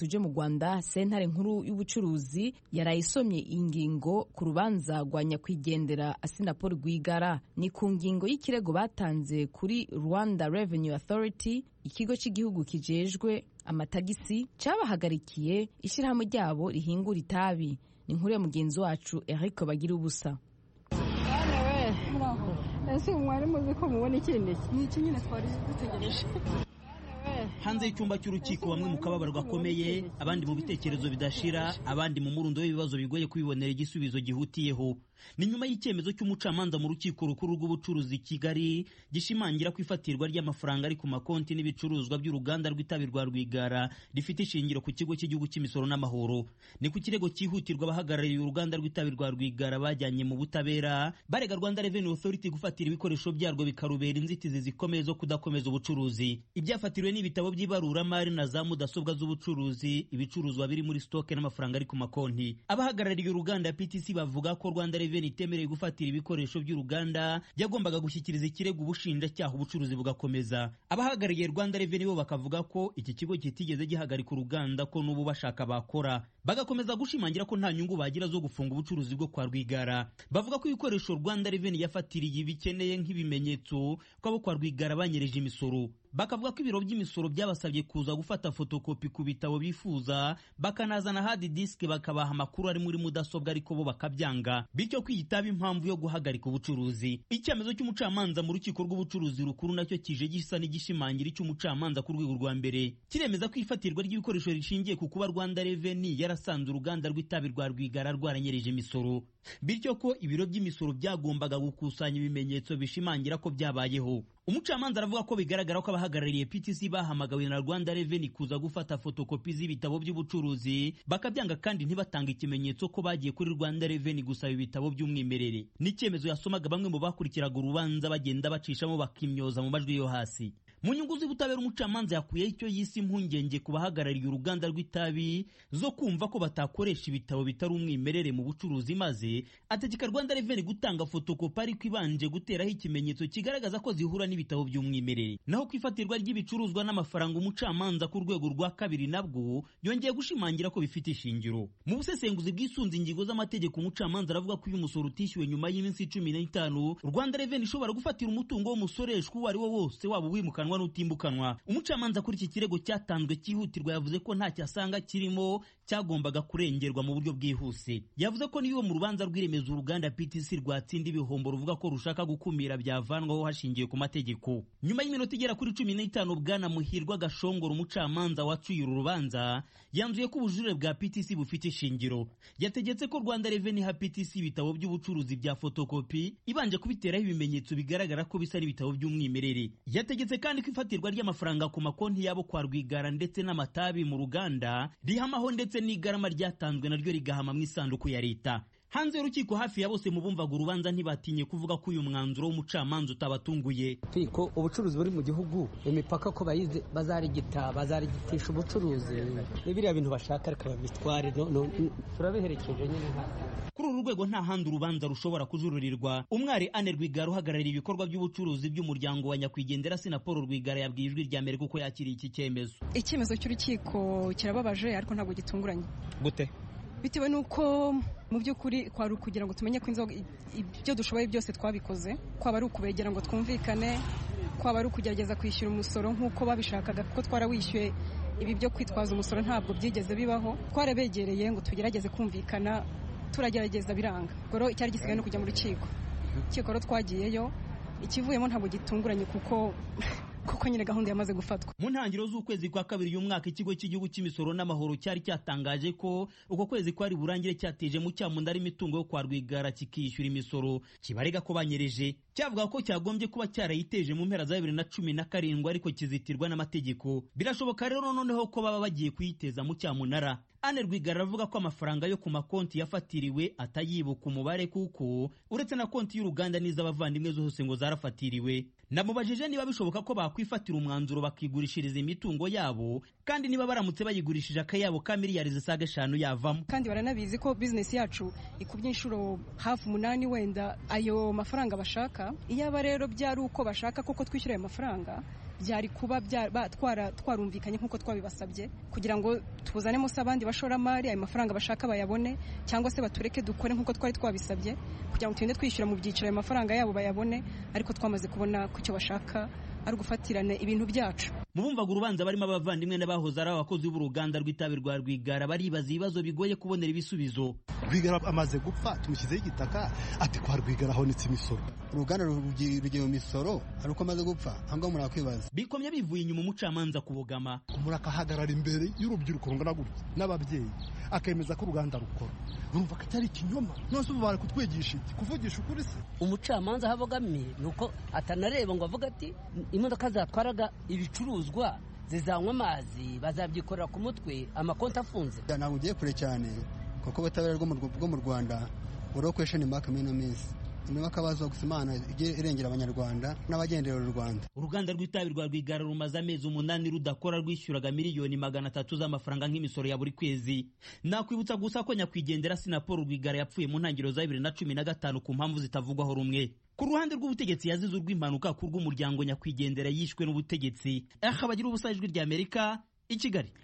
tuje mu Rwanda. Sentare nkuru y'ubucuruzi yarayisomye ingingo ku rubanza rwa nyakwigendera Assinapol Rwigara. Ni ku ngingo y'ikirego batanze kuri Rwanda Revenue Authority, ikigo cy'igihugu kijejwe amatagisi cabahagarikiye ishirahamwe ryabo rihingura itabi. Ni inkuru ya mugenzi wacu Eric Bagira ubusa. Ese mwari muzi ko mubona ikindi n'iki nyine twari dutegereje. Hanze y'icyumba cy'urukiko bamwe mu kababaro gakomeye, abandi mu bitekerezo bidashira, abandi mu murundo w'ibibazo bigoye kubibonera igisubizo gihutiyeho. Ni nyuma y'icyemezo cy'umucamanza mu rukiko rukuru rw'ubucuruzi Kigali gishimangira ko ifatirwa ry'amafaranga ari ku makonti n'ibicuruzwa by'uruganda rw'itabi rwa Rwigara rifite ishingiro ku kigo cy'igihugu cy'imisoro n'amahoro. Ni ku kirego cyihutirwa abahagarariye uruganda rw'itabi rwa Rwigara bajyanye mu butabera barega Rwanda Revenue Authority gufatira ibikoresho byarwo bikarubera inzitizi zikomeye zo kudakomeza ubucuruzi. Ibyafatiriwe n'ibitabo by'ibaruramari na za mudasobwa z'ubucuruzi, ibicuruzwa biri muri stoke n'amafaranga ari ku makonti. Abahagarariye uruganda PTC bavuga ko Rwanda Revenue itemereye gufatira ibikoresho by'uruganda yagombaga gushyikiriza ikirego ubushinjacyaha ubucuruzi bugakomeza. Abahagarariye Rwanda Revenue bo bakavuga ko iki kigo kitigeze gihagarika uruganda ko n'ubu bashaka bakora, bagakomeza gushimangira ko nta nyungu bagira zo gufunga ubucuruzi bwo kwa Rwigara. Bavuga ko ibikoresho Rwanda Revenue yafatiriye bikeneye nk'ibimenyetso ko abo kwa Rwigara banyereje imisoro. Bakavuga ko ibiro by'imisoro byabasabye kuza gufata fotokopi ku bitabo bifuza, bakanazana hard disk bakabaha amakuru ari muri mudasobwa ariko bo bakabyanga, bityo kwiyitaba impamvu yo guhagarika ubucuruzi. Icyemezo cy'umucamanza mu rukiko rw'ubucuruzi rukuru nacyo kije gisa n'igishimangira icy'umucamanza ku rwego rwa mbere, kiremeza ko ifatirwa ry'ibikoresho rishingiye ku kuba Rwanda Revenue yarasanze uruganda rw'itabi rwa Rwigara rwaranyereje imisoro, bityo ko ibiro by'imisoro byagombaga gukusanya ibimenyetso bishimangira ko byabayeho. Umucamanza aravuga ko bigaragara ko abahagarariye PTC bahamagawe na Rwanda Revenue kuza gufata fotokopi z'ibitabo by'ubucuruzi bakabyanga kandi ntibatanga ikimenyetso ko bagiye kuri Rwanda Revenue gusaba ibitabo by'umwimerere. N'icyemezo yasomaga bamwe mu bakurikiraga urubanza bagenda bacishamo bakimyoza mu majwi yo hasi. Mu nyungu z'ubutabera umucamanza yakuyeho icyo yise impungenge ku bahagarariye uruganda rw'itabi zo kumva ko batakoresha ibitabo bitari umwimerere mu bucuruzi, maze ategeka Rwanda Revenue gutanga fotokopi ariko ibanje guteraho ikimenyetso kigaragaza ko zihura n'ibitabo by'umwimerere. Naho ku ifatirwa ry'ibicuruzwa n'amafaranga umucamanza ku rwego rwa kabiri nabwo yongeye gushimangira ko bifite ishingiro. Mu busesenguzi bw'isunze ingingo z'amategeko umucamanza aravuga ko iyo umusoro utishyuwe nyuma y'iminsi 15 Rwanda Revenue ishobora gufatira umutungo w'umusoreshwa uwo ari wo wose waba uwimukanwa n'utimbukanwa. Umucamanza kuri iki kirego cyatanzwe cyihutirwa yavuze ko nta cyasanga kirimo cyagombaga kurengerwa mu buryo bwihuse. Yavuze ko niyo mu rubanza rw'iremeza uruganda PTC rwatsinda ibihombo ruvuga ko rushaka gukumira byavanwaho hashingiye ku mategeko. Nyuma y'iminota igera kuri 15 Bwana Muhirwa Gashongora umucamanza wacuye uru rubanza yanzuye ko ubujurire bwa PTC bufite ishingiro. Yategetse ko Rwanda Revenue ha PTC ibitabo by'ubucuruzi bya fotokopi ibanje kubiteraho ibimenyetso bigaragara ko bisa n'ibitabo by'umwimerere. Yategetse kandi ko ifatirwa ry'amafaranga ku makonti yabo kwa Rwigara ndetse n'amatabi mu ruganda rihamaho ndetse n'igarama ryatanzwe naryo rigahama mu isanduku ya leta. Hanze y'urukiko hafi ya bose mu bumvaga urubanza ntibatinye kuvuga ko uyu mwanzuro w'umucamanza utabatunguye. Ko ubucuruzi buri mu gihugu imipaka ko bayize bazarigitisha ubucuruzi n'ibiriya bintu bashaka ariko babitware turabiherekeje nyine. Kuri uru rwego nta handi urubanza rushobora kujururirwa. Umwari Anne Rwigara uhagarariye ibikorwa by'ubucuruzi by'umuryango wa nyakwigendera Assinapol Rwigara yabwiye Ijwi rya Amerika uko yakiriye iki cyemezo. Icyemezo cy'urukiko kirababaje ariko ntabwo gitunguranye. Gute? Bitewe nuko mu by'ukuri kwari kugira ngo tumenye ko inzoga ibyo dushoboye byose twabikoze, kwaba ari ukubegera ngo twumvikane, kwaba ari ukugerageza kwishyura umusoro nk'uko babishakaga kuko twarawishyuye. Ibi byo kwitwaza umusoro ntabwo byigeze bibaho. Twarabegereye ngo tugerageze kumvikana, turagerageza biranga. Goro icyari gisigaye no kujya mu rukiko. Urukiko rero twagiyeyo, ikivuyemo ntabwo gitunguranye kuko nyine gahunda yamaze gufatwa. Mu ntangiriro z'ukwezi kwa kabiri y'umwaka ikigo cy'igihugu cy'imisoro n'amahoro cyari cyatangaje ko uko kwezi kwari burangire cyateje mu cyamunda imitungo yo kwa Rwigara kikishyura imisoro kibarega ko banyereje. Cyavuga ko cyagombye kuba cyarayiteje mu mpera za 2017 ariko kizitirwa n'amategeko. Birashoboka rero noneho ko baba bagiye kuyiteza mu cyamunara. Anne Rwigara aravuga ko amafaranga yo ku makonti yafatiriwe atayibuka umubare kuko uretse na konti y'uruganda n'iz'abavandimwe zose ngo zarafatiriwe. Namubajije niba bishoboka ko bakwifatira umwanzuro bakigurishiriza imitungo yabo kandi niba baramutse bayigurishije akayabo ka miliyari zisaga 5 yavamo. Kandi baranabizi ko business yacu ikubye inshuro hafi 8 wenda ayo mafaranga bashaka. Iyaba rero byari uko bashaka koko twishyura ayo mafaranga byari kuba twarumvikanye nk'uko twabibasabye kugira ngo tuzanemo se abandi bashoramari ayo mafaranga bashaka bayabone cyangwa se batureke dukore nk'uko twari twabisabye kugira ngo tugende twishyura mu byiciro ayo mafaranga yabo bayabone, ariko twamaze kubona ko icyo bashaka ari ugufatirana ibintu byacu. Mu bumvaga urubanza barimo abavandimwe n'abahoze ari abakozi b'uruganda rw'itabi rwa Rwigara baribaza ibibazo bigoye kubonera ibisubizo. Rwigara amaze gupfa tumushyizeho igitaka ati kwa Rwigara honetse imisoro, uruganda rugiye mu misoro ari uko amaze gupfa, ahubwo murakwibaza. Bikomye bivuye inyuma umucamanza kubogama, murakahagarara imbere y'urubyiruko rungana gutya n'ababyeyi akemeza ko uruganda rukora, urumva ko atari ikinyoma. Nose ubu bari kutwigisha iki? Kuvugisha ukuri se? Umucamanza habogamiye nuko atanareba ngo avuga ati imodoka zatwaraga ibicuruzwa zizanywa amazi bazabyikorera ku mutwe, amakonti afunze. Ntabwo ugiye kure cyane kuko ubutabera bwo mu Rwanda buriho kwesheni maka mino minsi niba akabazo gusa Imana ijye irengera abanyarwanda n'abagendera u Rwanda. Uruganda rw'itabi rwa Rwigara rumaze amezi 8 rudakora, rwishyuraga miliyoni 300 z'amafaranga nk'imisoro ya buri kwezi. Nakwibutsa gusa ko nyakwigendera Sinapol Rwigara yapfuye mu ntangiriro za 2015 ku mpamvu zitavugwaho rumwe. Ku ruhande rw'ubutegetsi yazize urw'impanuka ku rw'umuryango nyakwigendera yishwe n'ubutegetsi. Bagira ubusa Ijwi ry'Amerika i Kigali.